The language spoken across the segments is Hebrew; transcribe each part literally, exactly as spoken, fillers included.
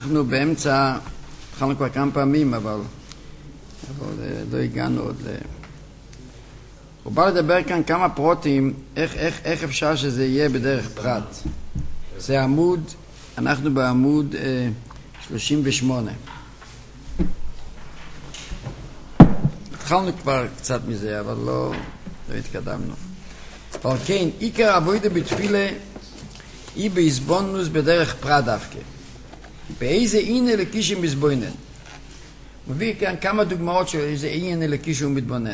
אנחנו באמצע, התחלנו כבר כמה פעמים, אבל, אבל לא הגענו עוד ל... הוא בא לדבר כאן כמה פרוטים, איך, איך, איך אפשר שזה יהיה בדרך פרט. זה עמוד, אנחנו בעמוד אה, שלושים ושמונה. התחלנו כבר קצת מזה, אבל לא, לא התקדמנו. אבל כן, עיקר עבודה בתפילה היא בהסבונוס בדרך פרט דווקא. באיזה עין אלוקי שמתבונן. הוא מביא כאן כמה דוגמאות של איזה עין אלוקי שהוא מתבונן.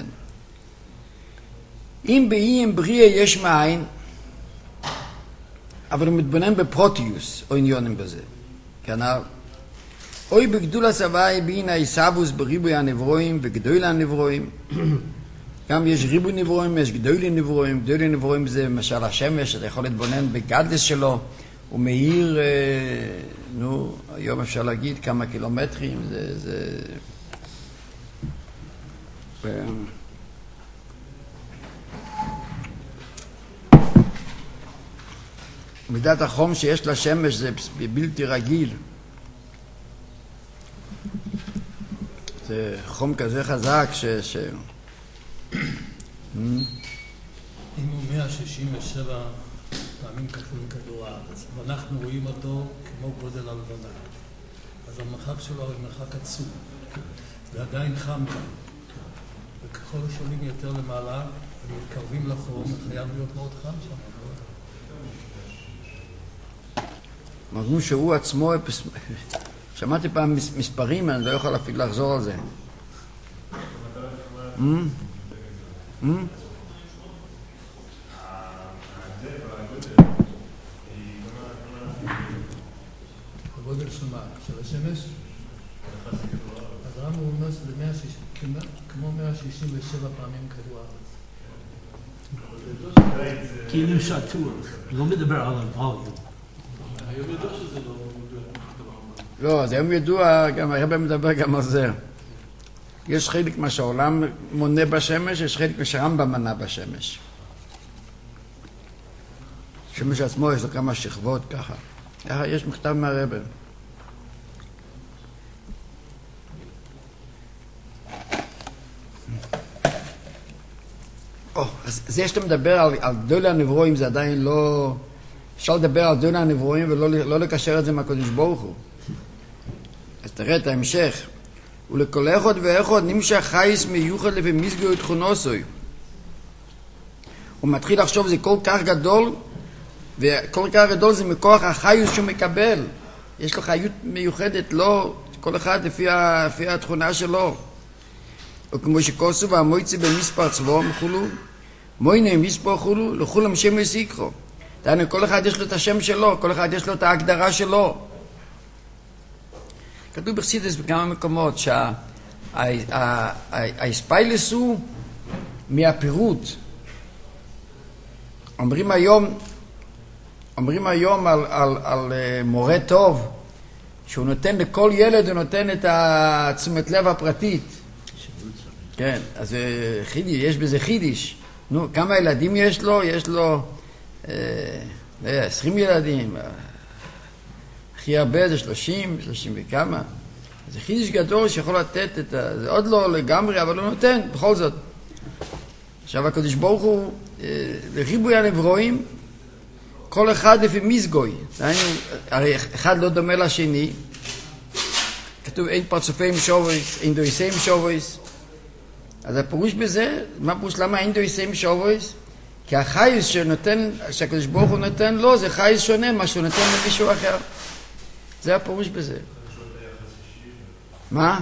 אם בעין בריאה יש מאין, אבל הוא מתבונן בפרוטיוס, או עניונים בזה. כנ"ל. אוי בגדול הסבי בעין העיסבוס בריבוי הנברואים וגדול הנברואים. גם יש ריבוי נברואים, יש גדולי נברואים. גדולי נברואים זה למשל השמש, אתה יכול להתבונן בגדלס שלו. הוא מאיר, נו, היום אפשר להגיד כמה קילומטרים, זה, זה... ו... מידת החום שיש לשמש זה בלתי רגיל. זה חום כזה חזק ש... ש... אם הוא מאה שישים ושבע פעמים כפול מכדור הארץ, ואנחנו רואים אותו כמו גודל הלבנה, אז המרחק שלו הוא מרחק עצום, ועדיין חם כאן, וככל שעולים יותר למעלה ומתקרבים לחום, חייב להיות מאוד חם שם. אמרנו שהוא עצמו, שמעתי פעם מספרים, אני לא יכול אפילו לחזור על זה. הגודל של מה? של השמש? אז רם הוא אומר שזה כמו מאה שישים ושבע פעמים כדור הארץ. כאילו שטוח, לא מדבר על הווליום. היום ידוע שזה לא... לא, זה היום ידוע, גם הרבה מדבר גם על זה. יש חלק מה שהעולם מונה בשמש, יש חלק מה שהרמב"ם מנה בשמש. שמש עצמו יש לו כמה שכבות ככה. יש מכתב מהרבן. או, אז זה שאתה מדבר על, על גדול הנברואים זה עדיין לא... אפשר לדבר על גדול הנברואים ולא לא לקשר את זה מהקדוש ברוך הוא. אז תראה את ההמשך. ולכל אחד ואחד נמשך חייס מיוחד לפי מסגור תכונוסוי. הוא מתחיל לחשוב זה כל כך גדול, וכל כך גדול זה מכוח החיוס שהוא מקבל. יש לו חיות מיוחדת, לא כל אחד לפי, לפי התכונה שלו. וכמו שכוסו והמויצי במספר צבאו מחולו, מוינה מספר חולו, לכולם שם יסיקחו. דהיינו, כל אחד יש לו את השם שלו, כל אחד יש לו את ההגדרה שלו. כתוב בחסידות בכמה מקומות שהאספיילס הוא מהפירוט. אומרים היום, אומרים היום על, על, על מורה טוב, שהוא נותן לכל ילד, הוא נותן את התשומת לב הפרטית. כן, אז חידיש, יש בזה חידיש. נו, כמה ילדים יש לו? יש לו אה, עשרים ילדים. הכי הרבה זה שלושים, שלושים וכמה. זה חידיש גדול שיכול לתת את ה... זה עוד לא לגמרי, אבל הוא נותן, בכל זאת. עכשיו הקדוש ברוך הוא, לריבוי הנברואים, כל אחד לפי מסגוי. הרי אחד לא דומה לשני. כתוב אין פרצופיהם שובויס, אין דויסים שובויס. אז הפירוש בזה, מה פירוש למה אין דויסים שובויס? כי החייס שנותן, שהקדוש ברוך הוא נותן לו, זה חייס שונה מה שהוא נותן למישהו אחר. זה הפירוש בזה. מה?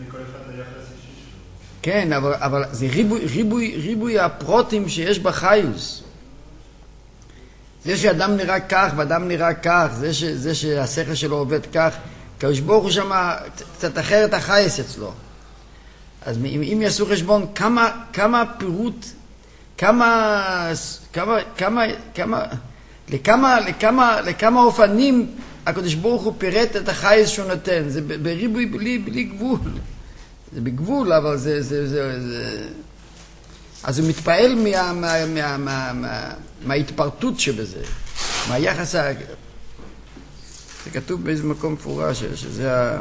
כן, אבל, אבל זה ריבוי, ריבוי, ריבוי הפרוטים שיש בחייס. זה שאדם נראה כך ואדם נראה כך, זה, ש, זה שהשכל שלו עובד כך, הקדוש ברוך הוא שמה קצת אחרת החייס אצלו. אז אם, אם יעשו חשבון כמה, כמה פירוט, כמה, כמה, כמה, כמה, לכמה, לכמה, לכמה אופנים הקדוש ברוך הוא פירט את החייס שהוא נותן. זה בריבוי בלי, בלי גבול. זה בגבול, אבל זה, זה, זה, זה... אז הוא מתפעל מה, מה, מה, מה, מה, מההתפרטות שבזה, מהיחס ה... זה כתוב באיזה מקום מפורש, שזה ה...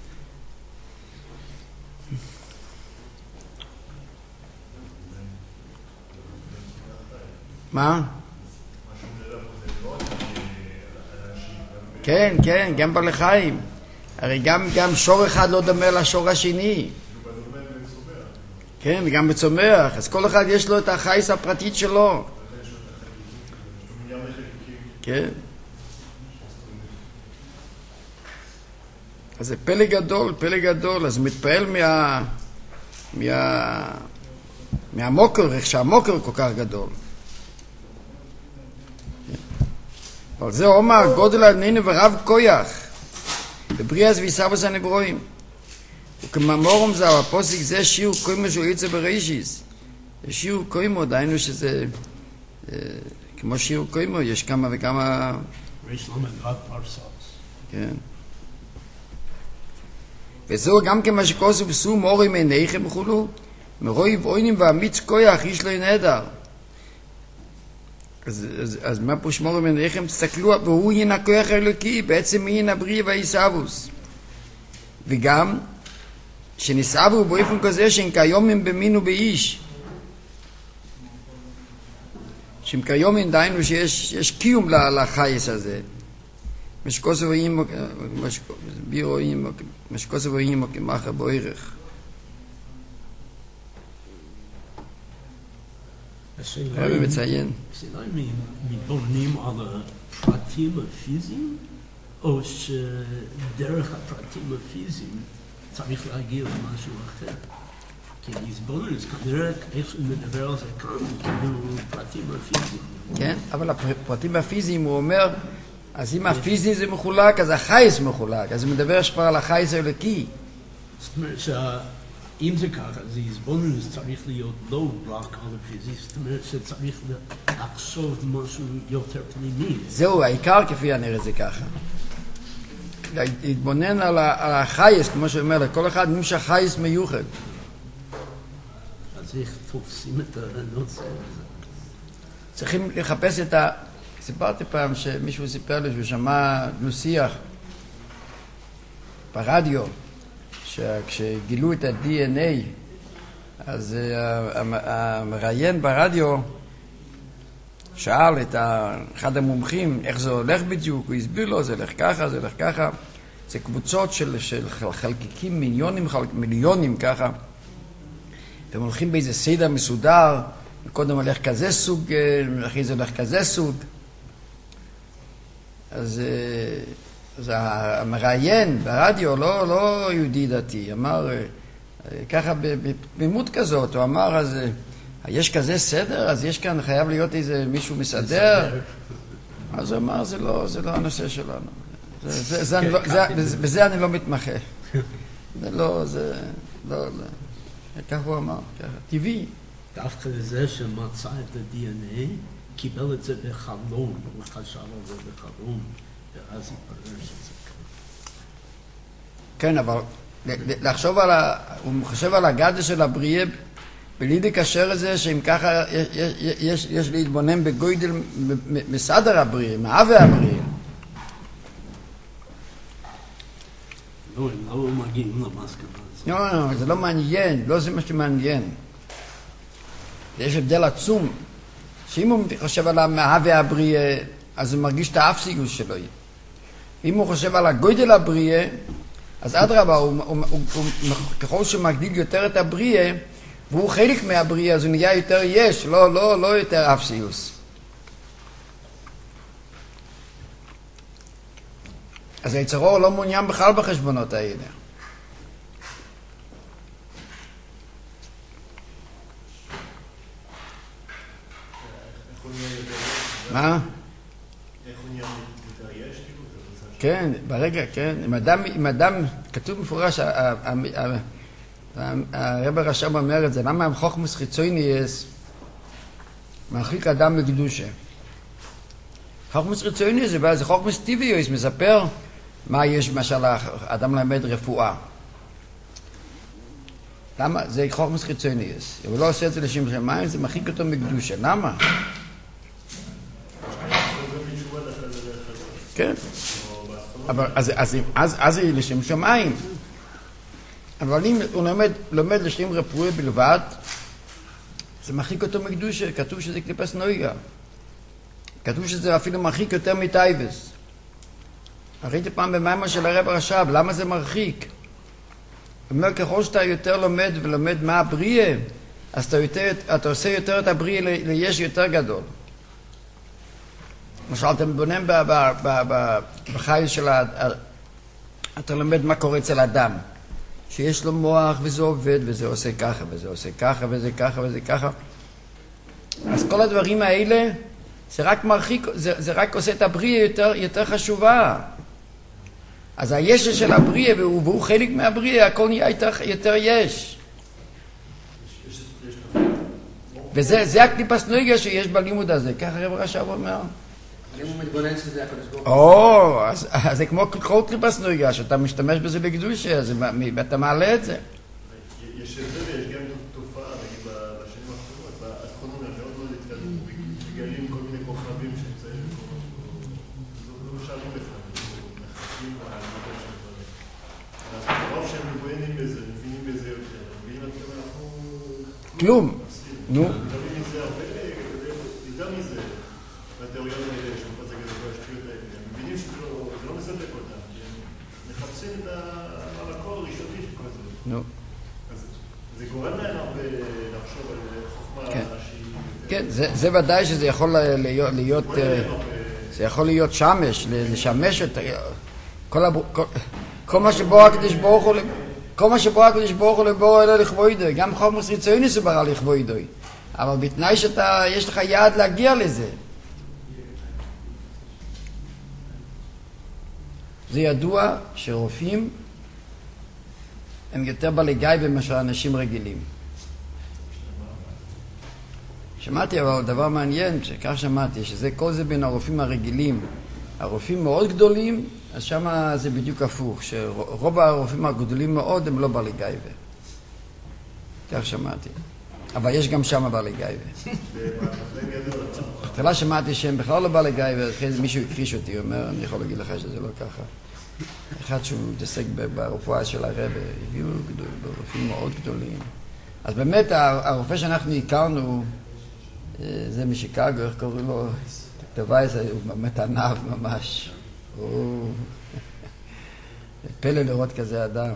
מה? כן, כן, גם בעלי חיים. הרי גם, גם שור אחד לא דומה לשור השני. כן, גם בצומח. אז כל אחד יש לו את החייס הפרטית שלו. כן. אז זה פלא גדול, פלא גדול. אז מתפעל מה... מה... מהמוקר, איך שהמוקר כל כך גדול. אבל זה אומר, גודל העניין ורב כויח, בבריאה זוויסה הנברואים. וכמאמורם זהו, הפוסק זה שיעור קוימו שהוא יצא בראשיס. שיעור קוימו, דהיינו שזה, אה, כמו שיעור קוימו, יש כמה וכמה... ריש למד רב פרסות. כן. וזהו גם כמה שכוסו בסום אורים עיניכם וכולו, מרואי ואוינים ואמיץ כויח, איש לא ינהדר. אז, אז, אז מה פה שמור ממניכם? תסתכלו, והוא יין הכוח האלוקי, בעצם יין הבריא והישאבוס. וגם, שנסעבו באופן כזה שהם כיום הם במין ובאיש. שהם כיום הם דיינו שיש יש קיום לחייס הזה. משקוסו ואימו, בירו אימו, משקוסו ואימו כמחה בערך. הרב מציין. השאלה אם מתבוננים על הפרטים הפיזיים, או שדרך הפרטים הפיזיים צריך להגיע למשהו אחר. כי להתבונן, זה כנראה איך שנדבר על זה כאן, כאילו פרטים הפיזיים. כן, אבל הפרטים הפיזיים הוא אומר, אז אם הפיזי זה מחולק, אז החייס מחולק. אז הוא מדבר כבר על החייס האלוקי. זאת אומרת שה... אם זה ככה, אז ההסבוננות צריך להיות לא רק על הפיזי, זאת אומרת שצריך לחשוב משהו יותר פנימי. זהו, העיקר כפי הנראה זה ככה. להתבונן על החייס, כמו שאומר, לכל אחד נמשך חייס מיוחד. אז איך תופסים את הנושא הזה? צריכים לחפש את ה... סיפרתי פעם שמישהו סיפר לי שהוא שמע דו-שיח ברדיו, שכשגילו את ה-די אן איי, אז המראיין ברדיו שאל את אחד המומחים איך זה הולך בדיוק, הוא הסביר לו, זה הולך ככה, זה הולך ככה. זה קבוצות של, של חלקיקים, מיליונים, חלק, מיליונים ככה, והם הולכים באיזה סדר מסודר, קודם הולך כזה סוג, אחרי זה הולך כזה סוג. אז... אז המראיין ברדיו, לא, לא יהודי דתי, אמר ככה במות כזאת, הוא אמר, אז יש כזה סדר, אז יש כאן, חייב להיות איזה מישהו מסדר. אז הוא אמר, זה לא, זה לא הנושא שלנו. זה, זה, זה, אני לא, זה, בזה אני לא מתמחה. זה לא, זה, לא, לא. כך הוא אמר, ככה, טבעי. דווקא זה שמצא את ה-די אן איי, קיבל את זה בחלום, הוא חשב על זה בחלום. ואז יתברר שזה כאן. כן, אבל לחשוב על ה... הוא חושב על הגדה של הבריאה, בלי לקשר את זה שאם ככה יש, יש, יש להתבונן בגוידל מסדר הבריאה, מהווה הבריאה. לא, הם לא מגיעים למסקנה הזאת. לא, לא, זה לא מעניין, לא זה מה שמעניין. יש הבדל עצום, שאם הוא חושב על המהווה הבריאה, אז הוא מרגיש את האפסיות שלו. אם הוא חושב על הגודל הבריאה, אז אדרבה, הוא, הוא, הוא, הוא, ככל שמגדיל יותר את הבריאה, והוא חלק מהבריאה, אז הוא נהיה יותר יש, לא, לא, לא יותר אפסיוס. אז היצרו לא מעוניין בכלל בחשבונות האלה. מה? כן, ברגע, כן. אם אדם, אם אדם, כתוב מפורש, הרב הרש"ב אומר את זה, למה חוכמוס חיצוניוס מרחיק אדם לקדושה? חוכמוס חיצוניוס זה חוכמוס טבעיוס, מספר מה יש, למשל, אדם למד רפואה. למה? זה חוכמוס חיצוניוס. הוא לא עושה את זה לשם שמיים, זה מרחיק אותו מקדושה. למה? כן. אבל אז, אז, אז, אז היא לשם שמיים. אבל אם הוא לומד, לומד לשם רפואה בלבד, זה מרחיק אותו מקדושה, כתוב שזה קליפס נויגה. כתוב שזה אפילו מרחיק יותר מטייבס. ראיתי פעם במאמר של הרב הרש"ב, למה זה מרחיק? הוא אומר, ככל שאתה יותר לומד ולומד מה הבריאה, אז אתה, יותר, אתה עושה יותר את הבריאה ליש יותר גדול. למשל, אתה מבונן בחייל של ה... אתה לומד מה קורה אצל אדם. שיש לו מוח וזה עובד וזה עושה ככה וזה עושה ככה וזה ככה וזה ככה. אז כל הדברים האלה, זה רק מרחיק, זה, זה רק עושה את הבריאה יותר, יותר חשובה. אז היש של הבריאה, והוא, והוא חלק מהבריאה, הכל נהיה יותר, יותר יש. וזה זה הקליפס נויגה שיש בלימוד הזה, ככה רב רש"ב אומר. אם הוא מתבונן שזה הקדוש ברוך הוא. או, אז, אז זה כמו כל קליפס נויגה, שאתה משתמש בזה לקדושה, אז אתה מעלה את זה. יש הבדל ויש גם תופעה, נגיד בשנים האחרונות, באסטרונומיה מאוד מאוד התקדמו, מגלים כל מיני כוכבים שנמצאים במקומות, לא שאלו בכלל, מחכים על מודל של דברים. אז ברוב שהם מבוינים בזה, מבינים בזה יותר, מבינים עד כמה אנחנו... כלום. נו. מבינים מזה הרבה, יותר מזה, בתיאוריות האלה, שפה זה כזה כל השטויות האלה, הם מבינים שזה לא מספק אותם, כי הם מחפשים את המקור הראשוני של כל זה. נו. זה גורם להם הרבה לחשוב על חוכמה שהיא... כן, זה ודאי שזה יכול להיות, זה יכול להיות שמש, לשמש את... כל מה שבו הקדוש ברוך הוא, כל מה שבו הקדוש ברוך הוא לבוא אלו לכבודו, גם חומוס ריצוני סברא לכבודו, אבל בתנאי שאתה, יש לך יעד להגיע לזה. זה ידוע שרופאים הם יותר בעלי גיא מאשר אנשים רגילים. שמעתי אבל דבר מעניין, שכך שמעתי, שזה כל זה בין הרופאים הרגילים. הרופאים מאוד גדולים, אז שם זה בדיוק הפוך, שרוב הרופאים הגדולים מאוד הם לא בעלי גיא. כך שמעתי. אבל יש גם שם בעלי גיא. בתחילה שמעתי שהם בכלל לא בעלי גיא, ואחרי זה מישהו הכחיש אותי, הוא אומר, אני יכול להגיד לך שזה לא ככה. אחד שהוא מתעסק ברפואה של הרב, הביאו רופאים מאוד גדולים. אז באמת הרופא שאנחנו הכרנו, זה משיקגו, איך קוראים לו? טווייס, הוא באמת ענב ממש. הוא פלא לראות כזה אדם.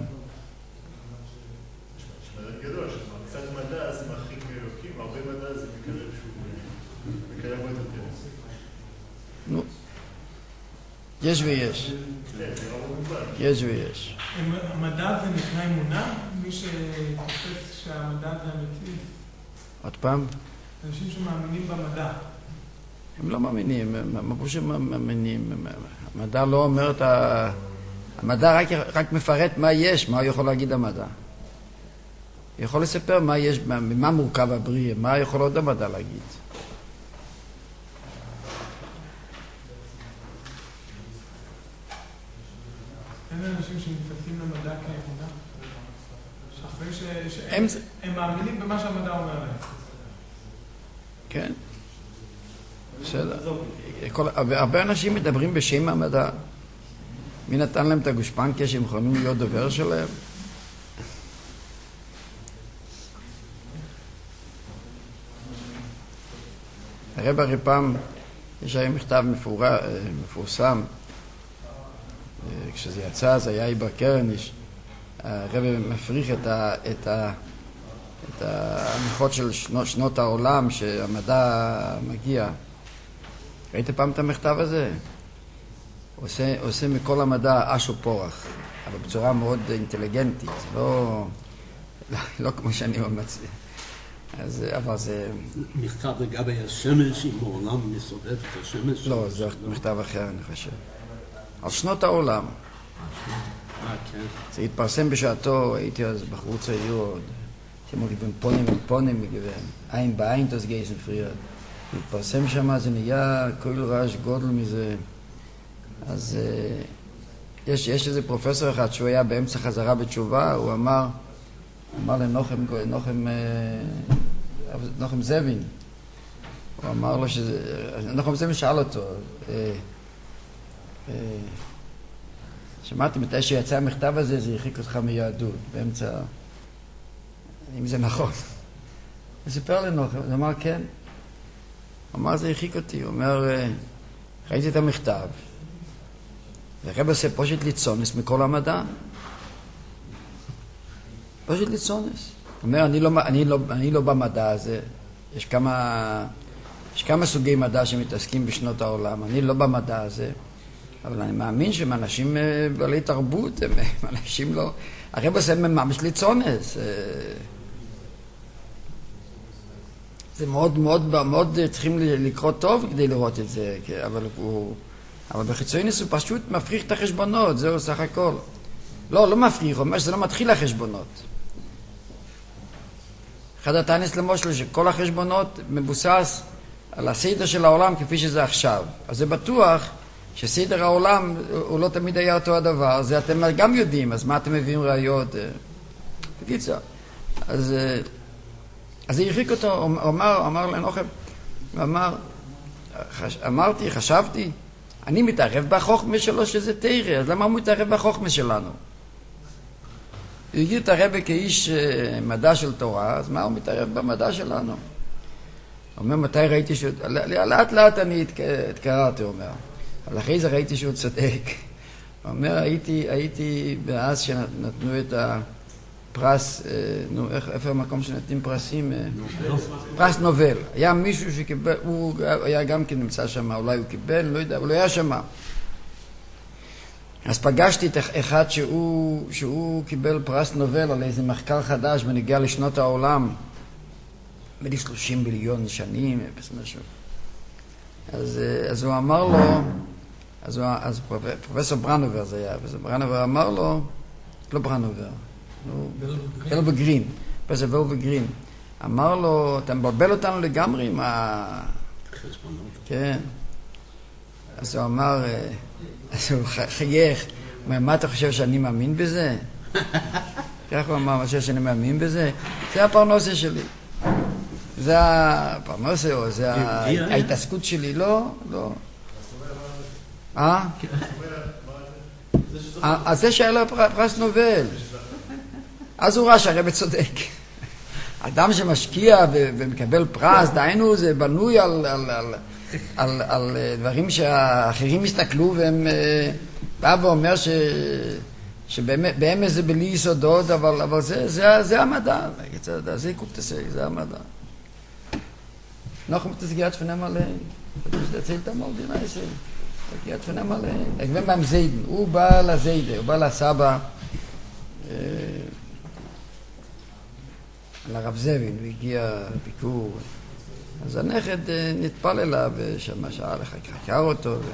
גדול, קצת מדע זה מרחיק מאלוקים, הרבה מדע זה מקרב שהוא מקרב עוד יותר. נו, יש ויש. יש ויש. המדע זה נקרא אמונה? מי שתופס שהמדע זה אמיתי? עוד פעם? אנשים שמאמינים במדע. הם לא מאמינים, מה פה שמאמינים? המדע לא אומר את ה... המדע רק, רק מפרט מה יש, מה הוא יכול להגיד המדע. הוא יכול לספר מה יש, ממה מורכב הבריאה, מה יכול עוד המדע להגיד. אין אנשים שנתפסים למדע כאמונה? שאחרי ש... הם... הם מאמינים במה שהמדע אומר להם. כן. בסדר. הרבה אנשים מדברים בשם המדע. מי נתן להם את הגושפנקה שהם יכולים להיות דובר שלהם? הרב הרי פעם, יש היום מכתב מפורע, מפורסם, כשזה יצא זה היה איבר קרניש, הרב מפריך את, ה, את, ה, את ההנחות של שנות, שנות העולם שהמדע מגיע. ראית פעם את המכתב הזה? עושה, עושה מכל המדע אש ופורח, אבל בצורה מאוד אינטליגנטית, לא, לא, לא כמו שאני מציע. אז, אבל זה... מכתב לגבי השמש, אם העולם מסובב את השמש? לא, זה מכתב אחר, אני חושב. על שנות העולם. אה, כן. זה התפרסם בשעתו, הייתי אז בחור צעיר עוד, שמולי בין פונים ופונים מגוון, עין בעין תסגייסן פריד. התפרסם שם, זה נהיה כל רעש גודל מזה. אז יש, יש איזה פרופסור אחד שהוא היה באמצע חזרה בתשובה, הוא אמר, אמר לנוחם, נוחם, נוחם זבין, הוא אמר לו שזה, נוחם זבין שאל אותו, שמעתי מתי שיצא המכתב הזה, זה הרחיק אותך מיהדות, באמצע, אם זה נכון. הוא סיפר לנו, הוא אמר כן. הוא אמר זה הרחיק אותי, הוא אומר, ראיתי את המכתב, והרב עושה פושט ליצונס מכל המדע. פושט ליצונס. הוא אומר, אני לא, אני לא, אני לא במדע הזה. יש כמה, יש כמה סוגי מדע שמתעסקים בשנות העולם. אני לא במדע הזה. אבל אני מאמין שהם אנשים בעלי תרבות, הם אנשים לא... הרב עושה ממש ליצונס. זה מאוד מאוד מאוד צריכים לקרוא טוב כדי לראות את זה, אבל הוא... אבל בחיצוניס הוא פשוט מפריך את החשבונות, זהו סך הכל. לא, לא מפריך, הוא אומר שזה לא מתחיל החשבונות. אחד הטענס למושל שכל החשבונות מבוסס על הסדר של העולם כפי שזה עכשיו. אז זה בטוח שסדר העולם הוא לא תמיד היה אותו הדבר, זה אתם גם יודעים, אז מה אתם מביאים ראיות? בקיצור, אז... אז זה הרחיק אותו, הוא אמר, אמר לנוחם, הוא אמר, חש, אמרתי, חשבתי, אני מתערב בחוכמה שלו שזה תירה, אז למה הוא מתערב בחוכמה שלנו? הוא הגיע את הרבה כאיש מדע של תורה, אז מה הוא מתערב במדע שלנו? הוא אומר, מתי ראיתי שהוא... לאט לאט אני התקררתי, הוא אומר. אבל אחרי זה ראיתי שהוא צודק. הוא אומר, הייתי, הייתי באז שנתנו את הפרס, נו, איפה המקום שנתנים פרסים? פרס נובל. היה מישהו שקיבל, הוא היה גם כן נמצא שם, אולי הוא קיבל, לא יודע, אבל הוא היה שם. אז פגשתי את אחד שהוא, שהוא קיבל פרס נובל על איזה מחקר חדש בנגיע לשנות העולם. בלי שלושים מיליון שנים, משהו. אז, אז הוא אמר לו, אז, הוא, אז פרופסור ברנובר זה היה, פרופסור ברנובר אמר לו, לא ברנובר, ולו בגרין, פרופסור ולו בגרין, אמר לו, אתה מבלבל אותנו לגמרי עם ה... כן. אז הוא אמר, אז הוא חייך, הוא אומר, מה אתה חושב שאני מאמין בזה? כך הוא אמר, מה חושב שאני מאמין בזה? זה הפרנסה שלי. זה הפרנסה, או זה ההתעסקות שלי, לא, לא. אה? אז זה שהיה לו פרס נובל. אז הוא ראה שהרבא צודק. אדם שמשקיע ומקבל פרס, דהיינו זה בנוי על, על, על, על, על דברים שהאחרים הסתכלו, והם בא ואומר ש, שבאמת זה בלי יסודות, אבל, אבל זה, זה, זה המדע. זה קופטסק, זה המדע. noch mit das geht von einmal das erzählt einmal die Reise das geht von einmal ich bin beim Seiden u ba la Seide u ba la Saba לרב זבין, הוא הגיע ביקור, אז הנכד נטפל אליו ושמה שעה לחקר אותו. מאוד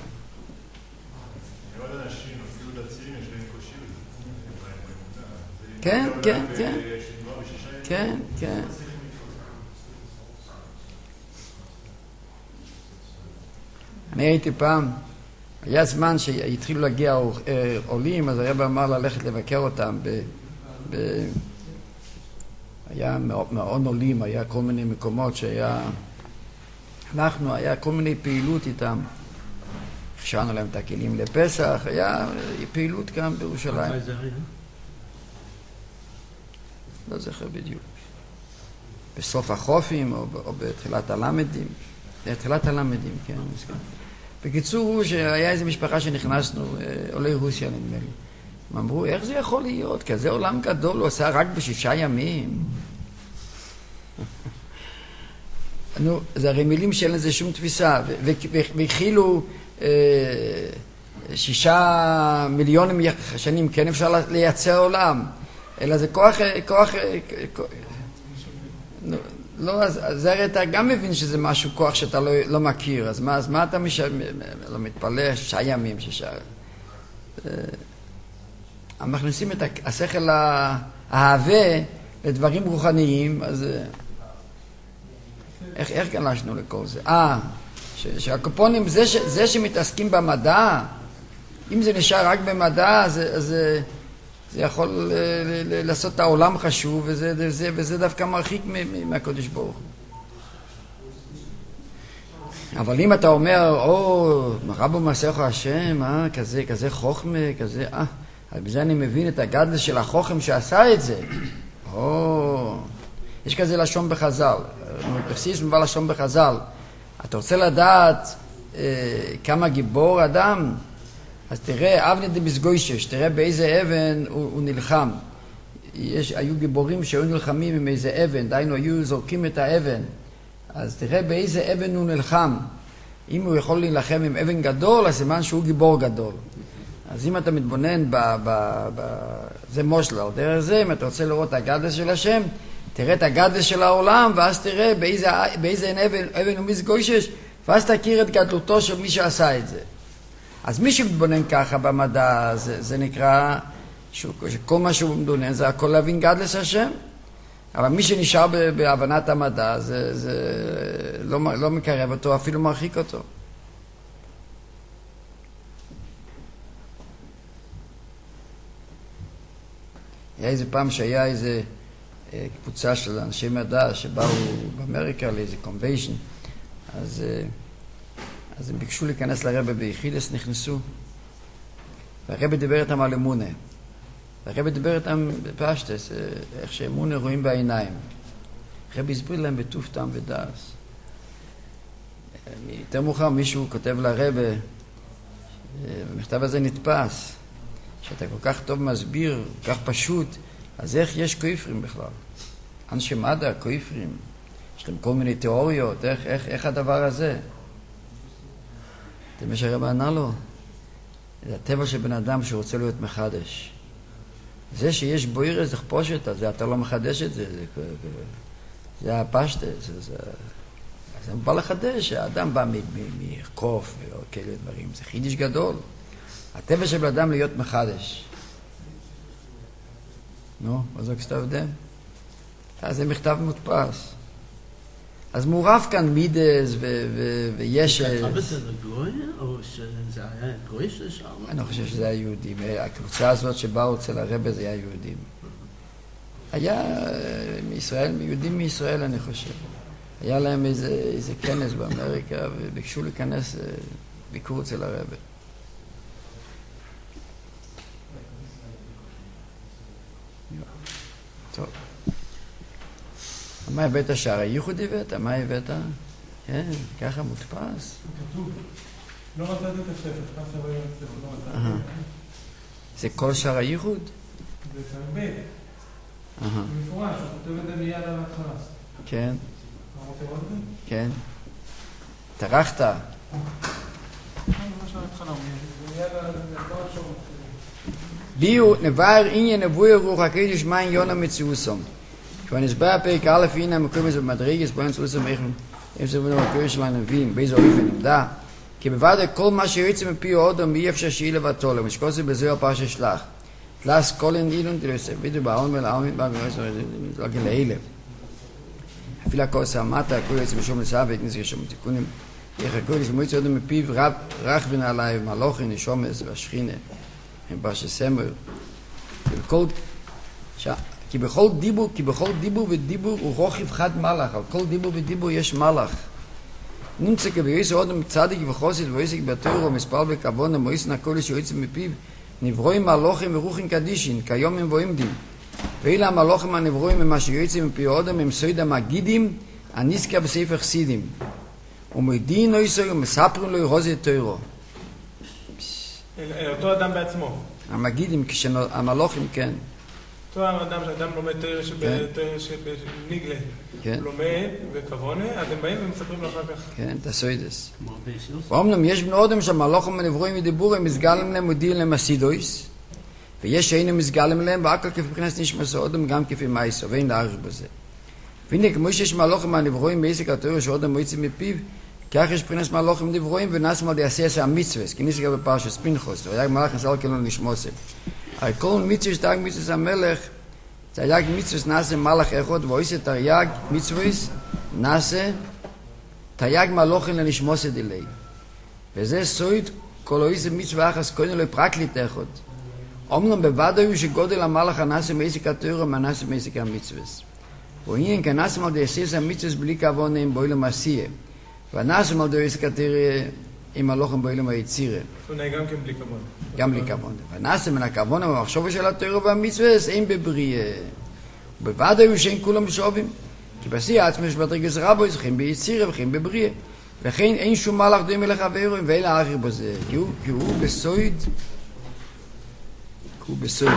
אנשים, אפילו דתיים, יש להם קושי בזה. כן, כן, כן. כן, כן. אני הייתי פעם, היה זמן שהתחילו להגיע עולים, אז הרב אמר ללכת לבקר אותם ב... ב היה מעון עולים, היה כל מיני מקומות שהיה... אנחנו, היה כל מיני פעילות איתם. הכשרנו להם את הכלים לפסח, היה פעילות גם בירושלים. מתי זה היה? לא זוכר בדיוק. בסוף החופים או, או בתחילת הלמדים. בתחילת הלמדים, כן. בקיצור הוא שהיה איזו משפחה שנכנסנו, עולי רוסיה נדמה לי. הם אמרו, איך זה יכול להיות? כזה עולם גדול הוא עשה רק בשישה ימים. נו, זה הרי מילים שאין לזה שום תפיסה, והכילו שישה מיליונים שנים, כן אפשר לייצר עולם, אלא זה כוח, כוח, לא, אז זה הרי אתה גם מבין שזה משהו, כוח שאתה לא, לא מכיר, אז מה, אז מה אתה מש... לא מתפלא, שישה ימים, שישה... מכניסים את השכל ההווה לדברים רוחניים, אז איך, איך גלשנו לכל זה? אה, שהקופונים, זה, ש, זה שמתעסקים במדע, אם זה נשאר רק במדע, זה, זה, זה יכול ל, ל, ל, לעשות את העולם חשוב, וזה, זה, וזה דווקא מרחיק מהקדוש ברוך הוא. אבל אם אתה אומר, או, רבו מעשיך השם, אה, כזה, כזה חוכמה, כזה, אה, אז בזה אני מבין את הגדלס של החוכם שעשה את זה. או, יש כזה לשון בחז"ל, פרסיס מבא לשון בחז"ל. אתה רוצה לדעת אה, כמה גיבור אדם? אז תראה, אבני דמסגוישש, תראה באיזה אבן הוא, הוא נלחם. יש, היו גיבורים שהיו נלחמים עם איזה אבן, דיינו היו זורקים את האבן. אז תראה באיזה אבן הוא נלחם. אם הוא יכול להילחם עם אבן גדול, אז סימן שהוא גיבור גדול. אז אם אתה מתבונן, ב, ב, ב, זה מושל, על דרך זה, אם אתה רוצה לראות את הגדלס של השם, תראה את הגדלס של העולם, ואז תראה באיזה, באיזה אבן, אבן הוא מסגוישש, ואז תכיר את גדלותו של מי שעשה את זה. אז מי שמתבונן ככה במדע, זה, זה נקרא, שכל מה שהוא מתבונן זה הכל להבין גדלס השם. אבל מי שנשאר בהבנת המדע, זה, זה לא, לא מקרב אותו, אפילו מרחיק אותו. היה איזה פעם שהיה איזה קבוצה של אנשי מדע שבאו באמריקה לאיזה קונביישן, אז, אז הם ביקשו להיכנס לרבא ביחילס, נכנסו, והרבא דיבר איתם על אמונה. הרבא דיבר איתם בפשטס, איך שאמונה רואים בעיניים. הרבא הסביר להם בטוב טעם ודעס. יותר מאוחר מישהו כותב לרבא, במכתב הזה נתפס, שאתה כל כך טוב מסביר, כל כך פשוט, אז איך יש כופרים בכלל? אנשי מדע, כופרים, יש להם כל מיני תיאוריות, איך, איך, איך הדבר הזה? אתם מה שהרבא ענה לו? זה הטבע של בן אדם שרוצה להיות מחדש. זה שיש בו עיר איזה חפושת, זה אתה לא מחדש את זה, זה, זה הפשטה, זה, זה, זה בא לחדש, האדם בא מקוף וכאלה דברים, זה חידש גדול. הטבע של אדם להיות מחדש. נו, אז זה כסתב דם. אז זה מכתב מודפס. אז מעורב כאן מידס וישש. כתב את זה לגוי, או שזה היה גוי ששם? אני חושב שזה היה יהודים. הקבוצה הזאת שבאו אצל הרבא זה היה יהודים. היה מישראל, יהודים מישראל אני חושב. היה להם איזה, איזה כנס באמריקה וביקשו להיכנס ביקור אצל הרבא. טוב. מה הבאת שער הייחוד הבאת? מה הבאת? כן, ככה מודפס. כתוב. לא מצאתי את הספר. הספר לא מצאתי. זה כל שער הייחוד? זה תרבית. במפורש, הוא כותב את זה מיד על ההתחלה. כן. אתה רוצה לראות את זה? כן. טרחת. ממש על ההתחלה, מיד על ההתחלה. ביו נבר עניין נבואי רוח הקדש מים יונה מציאוסום. כבר נסבר פרק א' הנה המקום הזה במדרגס בו נצאוסום איך הם זה בנו הפרק של הנביאים באיזה אופן נמדה כי בוודא כל מה שיוצא מפי האודם אי אפשר שיהיה לבטו לו משקוסי בזה הפרשה שלח תלס קולן אילון תלסה בידו בעון ולעון לגן לאלה אפילו הכוס המטה הכל יוצא משום לסעב והכניס רשום תיקונים איך הכל יש מועצה אודם מפיו רח ונעלי מלוכי נשומס והשכינה הם פרשה סמר כי בכל דיבור, כי בכל דיבור ודיבור הוא רוחב חד מלאך, על כל דיבור ודיבור יש מלאך. נמצא כביועס אודם צדיק וחוסד ועסק בתורה ומספר בכבון המועסן הכל שיועץ מפיו נברואים מלוכים ורוחים קדישין, כיום הם ועמדים. ואלה המלוכים הנברואים הם אשר יועצים מפי אודם הם סויד המגידים הניסקה בספר חסידים. ומדין לא יסוי ומספרים לו ירוזי תוירו. אותו אדם בעצמו. המגידים, המלוכים כן. אותו אדם שאדם לומד תוירה שבניגלה, הוא לומד וכבונה, אז הם באים ומספרים לו אחר כך. כן, תסוידס. ואומנם יש בני אדם שהמלוכים הנברואים ודיבורים מסגלים להם ודיעים להם הסידויס, ויש שאינו מסגלים להם, והכל כפי מבחינת נשמתו אדם גם כפי מייסו, ואין להאריך בזה. והנה, כמו שיש מלוכים הנברואים בעסק התוירה שאדם מועצים מפיו, כך יש מבחינת מלוכים נברואים ונעשם על יעשה המצווה, כי ניסה גם בפרשת פנחס, והיה מלאך נסעל כלון לשמוסם. אבל כל מצווה שתרג מצווה המלך, תרג מצווה נעשה מלאך אחד, ועושה תרג מצווה נעשה תרג מלוכים לנשמוסה דילי. וזה סויד כל עושה מצווה אחת, קודם לא פרקליט אחד. אמנם בוודאי שגודל המלאך הנעשה מעסק התורה מנעשה מעסק המצווה. והנה כנעשה על יעשה המצווה בלי כוונה עם בוי למעשייה. ונעשה על עסק התורה עם הלוחם באילם היצירה. אולי גם כן בלי כבוד. גם בלי כבוד. ונעשה מן הכבוד המחשוב של התורה והמצווה, אין בבריאה. ובבד היו שאין כולם שווים. כי בשיא עצמם שבדרגת רבו זוכים ביצירה וכן בבריאה. וכן אין שום מלאך דומה לחברו ואין לאחר בזה. כי הוא, כי הוא בסויד, כי הוא בסויד.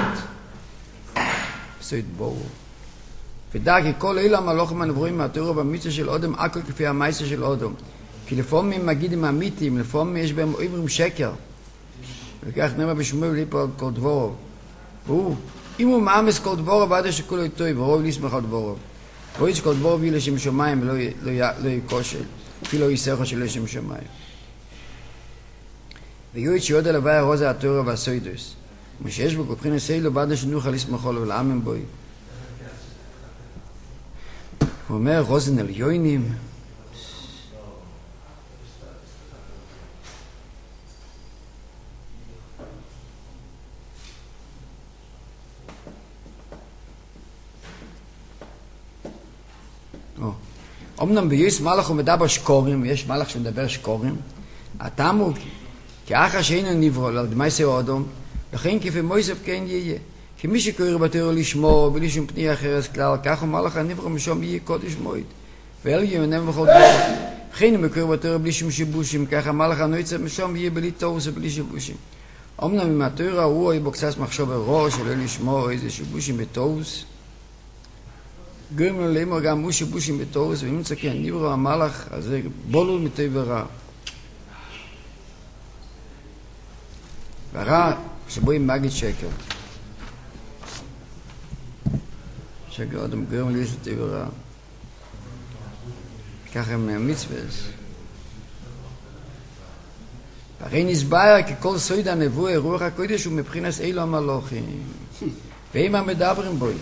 בסויד ברור. ודע כי כל אלה המלאכים הנברואים מהתורה והמצווה של אדם הכל כפי המעשה של אדם. כי לפעמים מגידים אמיתיים, לפעמים יש בהם אומרים שקר. וכך נאמר בשמואל ליפול על כל דברו. והוא, אם הוא מאמס כל דברו, ועד שכולו טוב, ורוב להסמך על דברו. רואה שכל דברו ביא לשם שמיים ולא לא יקושל, אפילו יסכו של לשם שמיים. ויועד שיוד על הווי הרוזה התורה והסוידוס. מה שיש בו כבחין הסילו, ועד שנוכל להסמכו לו ולעמם בוי. הוא אומר, רוזן עליונים, אמנם ביוס מלאך הוא מדבר שקורים, יש מלאך שמדבר שקורים, הטעם הוא כי אחר שאינו נברוא, לדמייסי או אדום, לכן כפי מויסף כן יהיה. כי מי שקורא בתורה לשמור, בלי שום פנייה אחרת כלל, כך הוא מלאך הנברוא משום יהיה קודש מועד. ואל ימנם בכל דבר. וכן הוא מקורא בתורה בלי שום שיבושים, כך המלאך הנועצת משום יהיה בלי תורס ובלי שיבושים. אמנם עם התורה הוא יהיה בו קצת מחשוב בראש, שלא לשמור איזה שיבושים בתורס. גורם לו לאמור גם הוא שיבושים בתורס, ואם נמצא כן נברוא המלאך, אז זה בולול מטוב ורע. והרע שבו עם מגיד שקר. שקר אדם גורם לי שטוב ורע. ככה הם מהמצווס. הרי נסבר כי כל סויד הנבואה, רוח הקודש הוא מבחינס אילו המלוכים. והם המדברים בוי.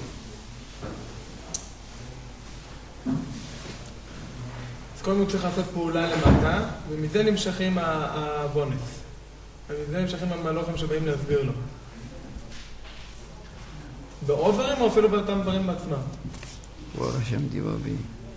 אז קודם הוא צריך לעשות פעולה למטה, ומזה נמשכים הבונס. ומזה נמשכים המלוכים שבאים להסביר לו. בעוד דברים או אפילו באותם דברים בעצמם? וואו, השם דיבר בי.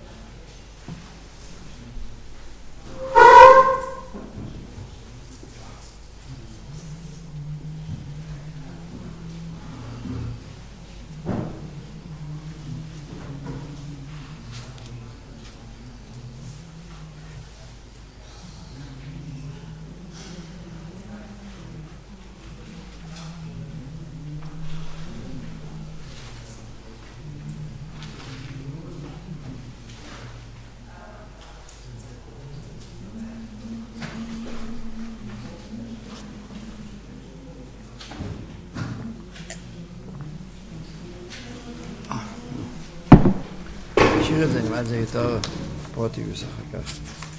נשאיר את זה, נמד זה יותר פרוטיוס אחר כך.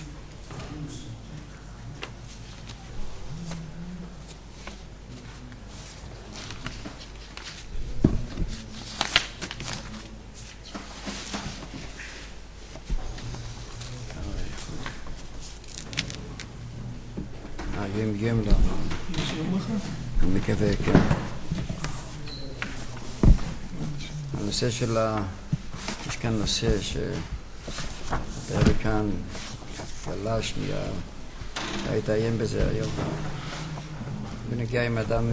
אה, יום יום לא. יש יום לך? אני מקווה, כן. הנושא של ה... יש כאן נושא שהפרק כאן גלש מה... להתעיין בזה היום. ונגיע עם אדם...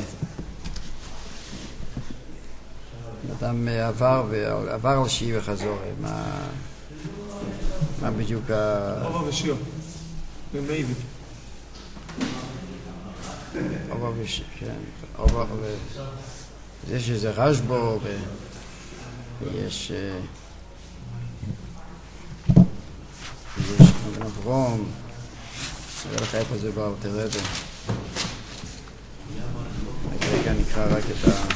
אדם עבר ועבר על שיעי וחזור. מה... מה בדיוק ה... עובר ושיעו. במייבי. עובר ושיעו, כן. עובר ו... זה שזה רשבו ו... יש יש בן אברום, נראה לך איפה זה בא, תראה את זה. רגע נקרא רק את ה...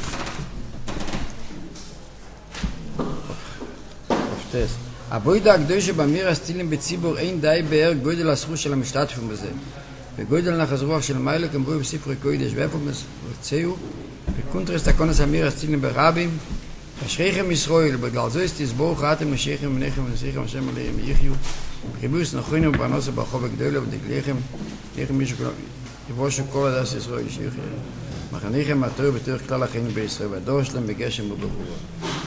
אופטס. הבוידה הקדוש שבמיר הסטילים בציבור אין די בערך גודל הסכום של המשתתפים בזה. וגודל נחס רוח של מיילה כמבוי בספרי קודש, ואיפה מצאו? בקונטרסט הקונס המיר הסטילים ברבים, אשריכם ישראל, בגלל זה תסבור חרתם נשיכם ונכם ונשיכם השם עליהם יחיו. חיבוס נכונו בנוסה ברחוב הגדולה ודגליכם, לכם מישהו יבושו כל הדס ישראל ישיכם. מחניכם התור בתוך כלל החיים בישראל, והדור שלהם בגשם ובגבורה.